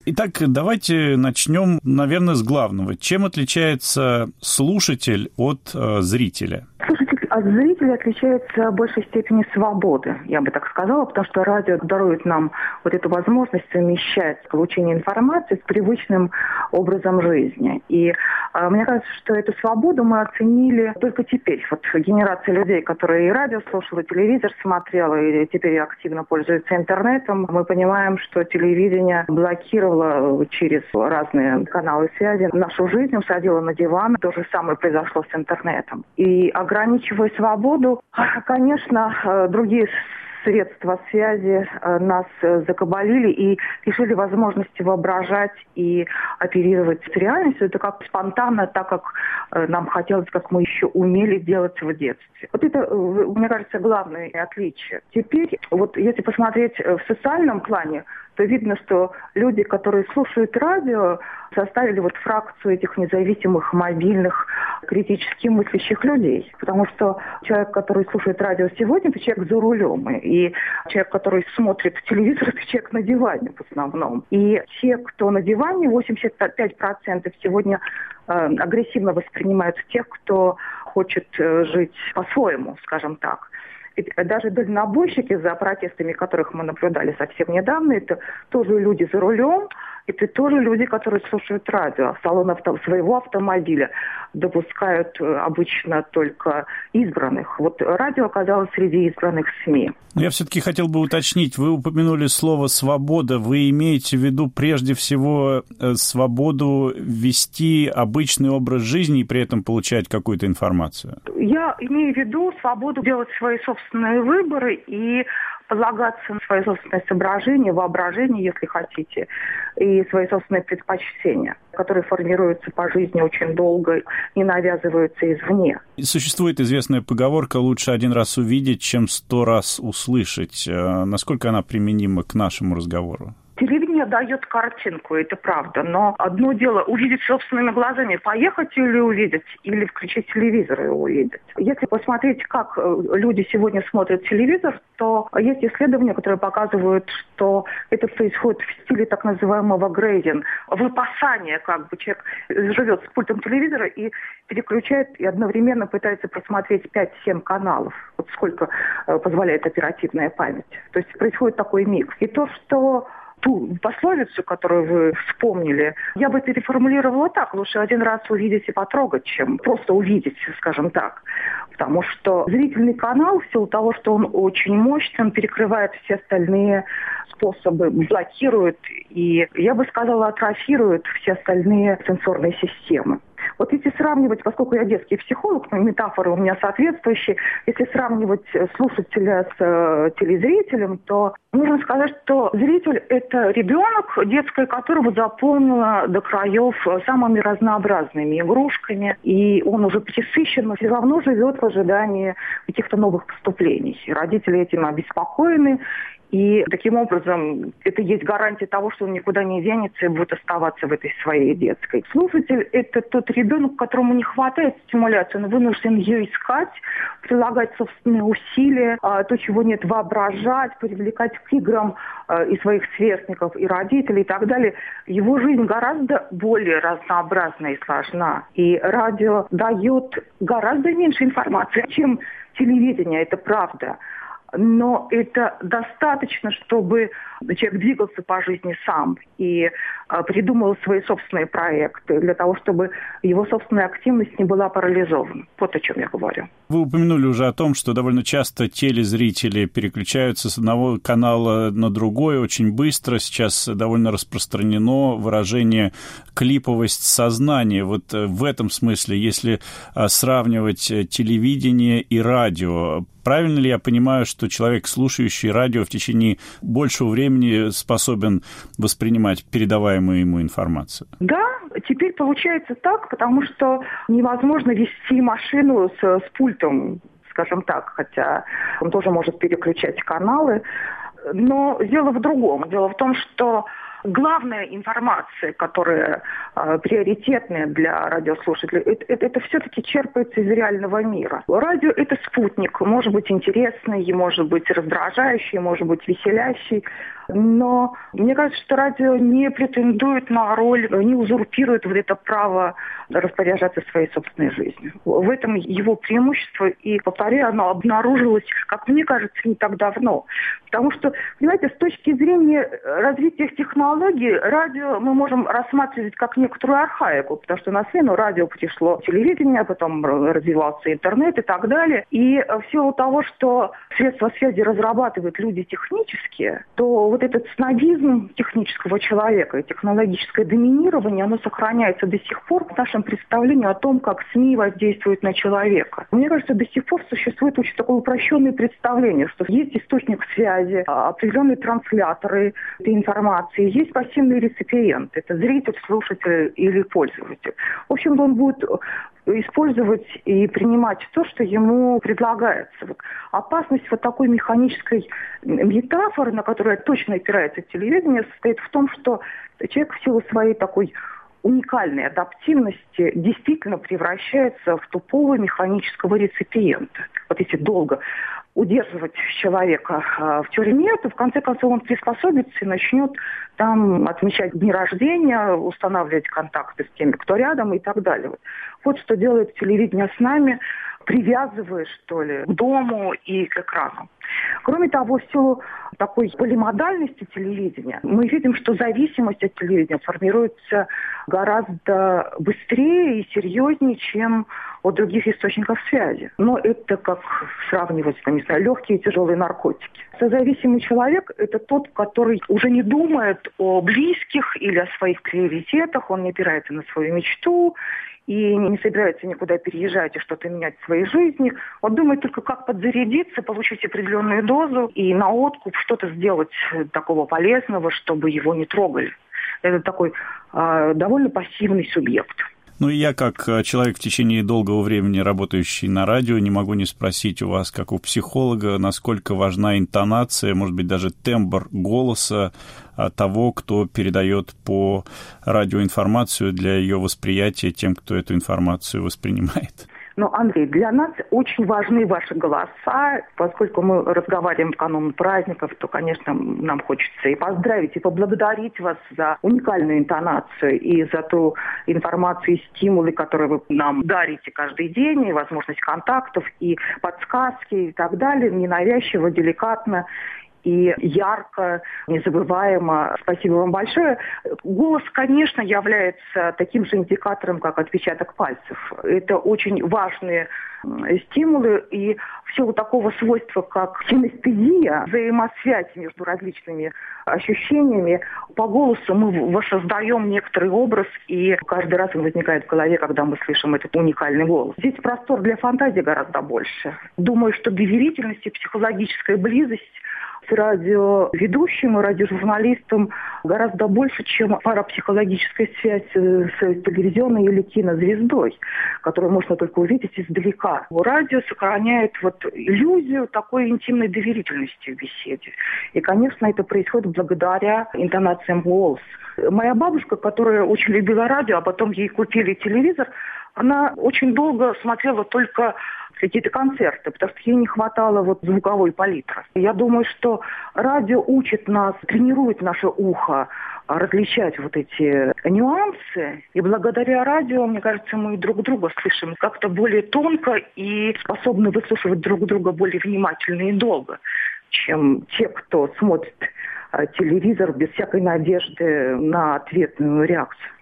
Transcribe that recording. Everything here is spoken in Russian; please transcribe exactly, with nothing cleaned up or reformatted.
Итак, давайте начнем, наверное, с главного. Чем отличается слушатель от э, зрителя? Слушатель от зрителя отличается в большей степени свободы, я бы так сказала, потому что радио дарует нам вот эту возможность совмещать получение информации с привычным образом жизни. И э, мне кажется, что эту свободу мы оценили только теперь. Вот генерация людей, которые и радио слушала, и телевизор смотрела, и теперь активно пользуются интернетом, мы понимаем, что телевидение блокировало через разные каналы связи нашу жизнь, усадило на диван. То же самое произошло с интернетом. И ограничивая свободу, конечно, другие средства связи нас закабалили и лишили возможности воображать и оперировать с реальностью. Это как спонтанно, так как нам хотелось, как мы еще умели делать в детстве. Вот это, мне кажется, главное отличие. Теперь, вот если посмотреть в социальном плане, то видно, что люди, которые слушают радио, составили вот фракцию этих независимых, мобильных, критически мыслящих людей. Потому что человек, который слушает радио сегодня, это человек за рулем. И человек, который смотрит телевизор, это человек на диване в основном. И те, кто на диване, восемьдесят пять процентов сегодня э, агрессивно воспринимают тех, кто хочет э, жить по-своему, скажем так. Даже дальнобойщики, за протестами которых мы наблюдали совсем недавно, это тоже люди за рулем, это тоже люди, которые слушают радио. В салон авто, своего автомобиля допускают обычно только избранных. Вот радио оказалось среди избранных СМИ. Я все-таки хотел бы уточнить, вы упомянули слово «свобода». Вы имеете в виду прежде всего свободу вести обычный образ жизни и при этом получать какую-то информацию? Я имею в виду свободу делать свои собственные выборы и полагаться на свои собственные соображения, воображение, если хотите, и свои собственные предпочтения, которые формируются по жизни очень долго, не навязываются извне. Существует известная поговорка «лучше один раз увидеть, чем сто раз услышать». Насколько она применима к нашему разговору? Телевидение дает картинку, это правда, но одно дело увидеть собственными глазами, поехать или увидеть, или включить телевизор и увидеть. Если посмотреть, как люди сегодня смотрят телевизор, то есть исследования, которые показывают, что это происходит в стиле так называемого грейдинг, выпасания, как бы человек живет с пультом телевизора и переключает, и одновременно пытается просмотреть пять-семь каналов, вот сколько позволяет оперативная память. То есть происходит такой микс. И то, что ту пословицу, которую вы вспомнили, я бы переформулировала так: лучше один раз увидеть и потрогать, чем просто увидеть, скажем так. Потому что зрительный канал, в силу того, что он очень мощный, он перекрывает все остальные способы, блокирует и, я бы сказала, атрофирует все остальные сенсорные системы. Вот если сравнивать, поскольку я детский психолог, метафоры у меня соответствующие, если сравнивать слушателя с э, телезрителем, то нужно сказать, что зритель – это ребенок, детское которого заполнено до краев самыми разнообразными игрушками, и он уже пресыщен, но все равно живет в ожидании каких-то новых поступлений. Родители этим обеспокоены. И таким образом это есть гарантия того, что он никуда не денется и будет оставаться в этой своей детской. Слушатель – это тот ребенок, которому не хватает стимуляции, он вынужден ее искать, прилагать собственные усилия, то, чего нет, воображать, привлекать к играм и своих сверстников, и родителей, и так далее. Его жизнь гораздо более разнообразна и сложна. И радио дает гораздо меньше информации, чем телевидение, это правда. Но это достаточно, чтобы человек двигался по жизни сам и а, придумал свои собственные проекты для того, чтобы его собственная активность не была парализована. Вот о чем я говорю. Вы упомянули уже о том, что довольно часто телезрители переключаются с одного канала на другой очень быстро. Сейчас довольно распространено выражение «клиповость сознания». Вот в этом смысле, если сравнивать телевидение и радио, правильно ли я понимаю, что человек, слушающий радио, в течение большего времени способен воспринимать передаваемую ему информацию? Да, теперь получается так, потому что невозможно вести машину с, с пультом, скажем так, хотя он тоже может переключать каналы. Но дело в другом. Дело в том, что главная информация, которая э, приоритетная для радиослушателей, это, это, это все-таки черпается из реального мира. Радио – это спутник, может быть интересный, может быть раздражающий, может быть веселящий, но мне кажется, что радио не претендует на роль, не узурпирует вот это право распоряжаться своей собственной жизнью. В этом его преимущество, и, повторяю, оно обнаружилось, как мне кажется, не так давно. Потому что, понимаете, с точки зрения развития технологий, радио мы можем рассматривать как некоторую архаику, потому что на смену радио пришло телевидение, потом развивался интернет и так далее. И в силу того, что средства связи разрабатывают люди технические, то вот этот снобизм технического человека и технологическое доминирование, оно сохраняется до сих пор в нашем представлении о том, как СМИ воздействуют на человека. Мне кажется, до сих пор существует очень такое упрощенное представление, что есть источник связи, определенные трансляторы этой информации, есть пассивный реципиент, это зритель, слушатель или пользователь. В общем, он будет использовать и принимать то, что ему предлагается. Вот опасность вот такой механической метафоры, на которую точно опирается телевидение, состоит в том, что человек в силу своей такой уникальной адаптивности действительно превращается в тупого механического реципиента. Вот если долго удерживать человека в тюрьме, то в конце концов он приспособится и начнет там отмечать дни рождения, устанавливать контакты с теми, кто рядом и так далее. Вот что делает телевидение с нами, привязывая, что ли, к дому и к экрану. Кроме того, в силу такой полимодальности телевидения, мы видим, что зависимость от телевидения формируется гораздо быстрее и серьезнее, чем от других источников связи. Но это как сравнивать, там, не знаю, легкие и тяжелые наркотики. Созависимый человек – это тот, который уже не думает о близких или о своих приоритетах, он не опирается на свою мечту и не собирается никуда переезжать и что-то менять в своей жизни. Он думает только, как подзарядиться, получить определенную дозу и на откуп что-то сделать такого полезного, чтобы его не трогали. Это такой э, довольно пассивный субъект. Ну и я, как человек в течение долгого времени работающий на радио, не могу не спросить у вас, как у психолога, насколько важна интонация, может быть, даже тембр голоса того, кто передает по радио информацию для ее восприятия тем, кто эту информацию воспринимает. Но, Андрей, для нас очень важны ваши голоса, поскольку мы разговариваем в канун праздников, то, конечно, нам хочется и поздравить, и поблагодарить вас за уникальную интонацию и за ту информацию и стимулы, которые вы нам дарите каждый день, и возможность контактов, и подсказки, и так далее, ненавязчиво, деликатно и ярко, незабываемо. Спасибо вам большое. Голос, конечно, является таким же индикатором, как отпечаток пальцев. Это очень важные стимулы, и в силу такого свойства, как синестезия, взаимосвязь между различными ощущениями, по голосу мы воссоздаем некоторый образ, и каждый раз он возникает в голове, когда мы слышим этот уникальный голос. Здесь простор для фантазии гораздо больше. Думаю, что доверительность и психологическая близость с радиоведущим и радиожурналистом гораздо больше, чем парапсихологическая связь с телевизионной или кинозвездой, которую можно только увидеть издалека. Радио сохраняет вот иллюзию такой интимной доверительности в беседе. И, конечно, это происходит благодаря интонациям голоса. Моя бабушка, которая очень любила радио, а потом ей купили телевизор, она очень долго смотрела только какие-то концерты, потому что ей не хватало вот звуковой палитры. Я думаю, что радио учит нас, тренирует наше ухо различать вот эти нюансы. И благодаря радио, мне кажется, мы друг друга слышим как-то более тонко и способны выслушивать друг друга более внимательно и долго, чем те, кто смотрит телевизор без всякой надежды на ответную реакцию.